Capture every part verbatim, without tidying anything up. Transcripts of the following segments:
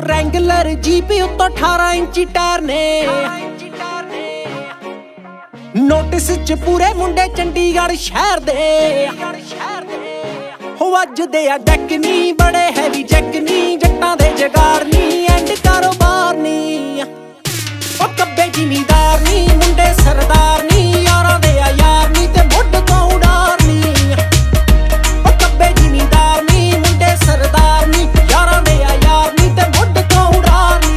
Wrangler jeep ਉੱਤੋਂ ਅਠਾਰਾਂ ਇੰਚੀ ਟਾਇਰ ਨੇ। ਨੋਟਿਸ ਚ ਪੂਰੇ ਮੁੰਡੇ ਚੰਡੀਗੜ੍ਹ ਸ਼ਹਿਰ ਦੇ ਹੋ ਵੱਜਦੇ ਆ ਡੈਕ ਨੀ, ਬੜੇ ਹੈਵੀ ਜੈਕ ਨੀ, ਜੱਟਾਂ ਦੇ ਜਗਾੜ ਨੀ, ਐਂਡ ਕਾਰੋਬਾਰ ਨੀ। ਉਹ ਕੱਬੇ ਜ਼ਿਮੀਂਦਾਰ ਨੀ, ਮੁੰਡੇ ਸਰਦਾਰ ਨੀ, ਯਾਰਾਂ ਦੇ ਆ ਯਾਰ ਨੀ ਤੇ ਮੁੱਢ ਤੋਂ ਉਡਾਰ ਨੀ। ਉਹ ਕੱਬੇ ਜ਼ਿਮੀਂਦਾਰ ਨੀ, ਮੁੰਡੇ ਸਰਦਾਰ ਨੀ, ਯਾਰਾਂ ਦੇ ਆ ਯਾਰ ਨੀ ਤੇ ਮੁੱਢ ਤੋਂ ਉਡਾਰ ਨੀ।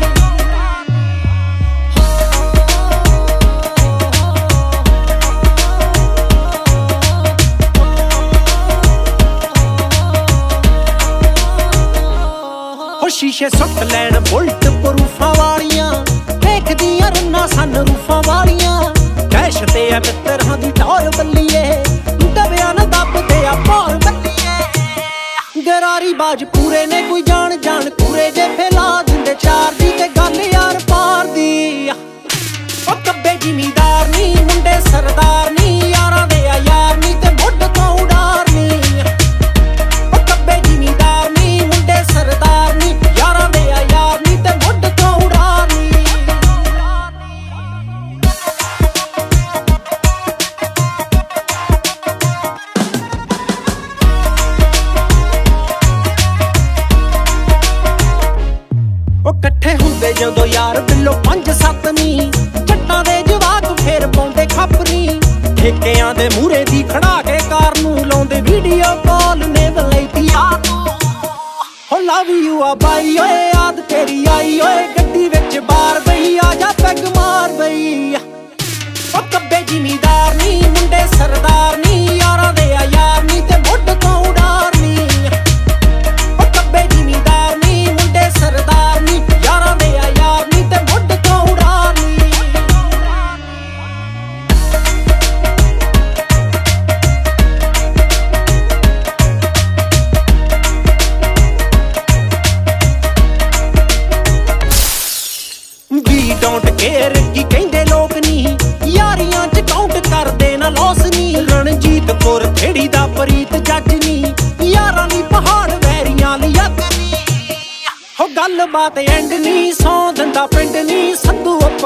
ਉਹ ਸ਼ੀਸ਼ੇ ਸੁੱਟ ਲੈਣ ਬੁਲਟ ਪ੍ਰੂਫਾਂ ਵਾਲੀਆਂ, ਦੇਖਦੀਆਂ ਰੰਨਾਂ ਸਨ ਰੂਫਾਂ ਵਾਲੀਆਂ। ਕੈਸ਼ ਤੇ ਆ ਮਿੱਤਰਾਂ ਦੀ ਟੌਰ ਬੱਲੀਏ, ਦਬਿਆ ਨਾ ਦੱਬਦੇ ਆ ਭੌਰ ਬੱਲੀਏ। ਗਰਾਰੀ ਬਾਜ ਪੂਰੇ ਨੇ, ਕੋਈ ਜਾਣ ਜਾਣ ਪੂਰੇ ਜੇ ਫੈਲਾ ਦਿੰਦੇ ਚਾਰ ਦੀ ਤੇ ਗੱਲ ਯਾਰ ਪਾਰ ਦੀ। ਉਹ ਕੱਬੇ ਜ਼ਿਮੀਂਦਾਰ ਨੀ, ਮੁੰਡੇ ਸਰਦਾਰ ਨੀ, ਯਾਰਾਂ ਦੇ ਆ ਯਾਰ ਨੀ ਤੇ ਮੁੱਢ ਤੋਂ ਉਡਾਰ ਨੀ। ਉਹ ਕੱਬੇ ਜ਼ਿਮੀਂਦਾਰ ਨੀ, ਮੁੰਡੇ ਸਰਦਾਰ ਨੀ, ਯਾਰਾਂ ਦੇ ਆ ਯਾਰ ਨੀ ਤੇ ਮੁੱਢ ਤੋਂ ਉਡਾਰ ਨੀ। ਉਹ ਇਕੱਠੇ ਹੁੰਦੇ ਜਦੋਂ ਯਾਰ ਬਿੱਲੋ ਪੰਜ ਸੱਤ ਨੀ, ਜੱਟਾਂ ਦੇ ਜਵਾਕ ਫੇਰ ਪਾਉਂਦੇ ਖੱਪਰੀ। ਠੇਕਿਆਂ ਦੇ ਮੂਹਰੇ ਦੀ ਖੜਾ ਕੇ ਕਾਰ ਨੂੰ ਲਾਉਂਦੇ ਵੀਡੀਓ ਕਾਲ ਨੇ ਵਲੈਤੀ ਯਾਰ ਨੂੰ। ਹੋ ਲਵ ਯੂ ਆ ਬਾਈ ਓਏ, ਯਾਦ ਤੇਰੀ ਆਈ ਓਏ, ਗੱਡੀ ਵਿੱਚ ਬਾਰ ਬਈ ਆ ਜਾ ਪੈਗ ਮਾਰ ਬਈ। ਉਹ ਕੱਬੇ ਜ਼ਿਮੀਂਦਾਰ ਨੀ, ਮੁੰਡੇ ਸਰਦਾਰ ਨੀ, ਯਾਰਾਂ ਦੇ ਆ ਯਾਰ ਨੀ ਤੇ ਮੁੱਢ ਤੋਂ ਉਡਾਰ ਨੀ। ਉਹ ਕੱਬੇ ਜ਼ਿਮੀਂਦਾਰ ਨੀ, ਮੁੰਡੇ ਸਰਦਾਰ ਨੀ, ਯਾਰਾਂ ਦੇ ਆ ਯਾਰ ਨੀ ਤੇ ਮੁੱਢ ਤੋਂ ਉਡਾਰ ਨੀ। ਵੀ ਡੋਂਟ ਕੇਅਰ ਕੀ ਕਹਿੰਦੇ ਲੋਕ ਨੀ, ਯਾਰੀਆਂ ਚ ਕਾਊਂਟ ਕਰਦੇ ਨਾ ਲੋਸ ਨੀ। ਰਣਜੀਤ ਕੌਰ ਖੇੜੀ ਦਾ ਪ੍ਰੀਤ ਜੱਜ ਨੀ, ਯਾਰਾਂ ਦੀ ਪਹਾੜ ਵੈਰੀਆਂ ਲਈ ਅੱਗ ਨੀ। ਹੋ ਗੱਲਬਾਤ ਐਂਡ ਨੀ, ਸੌ ਦਿੰਦਾ ਪਿੰਡ ਨੀ, ਸੰਧੂ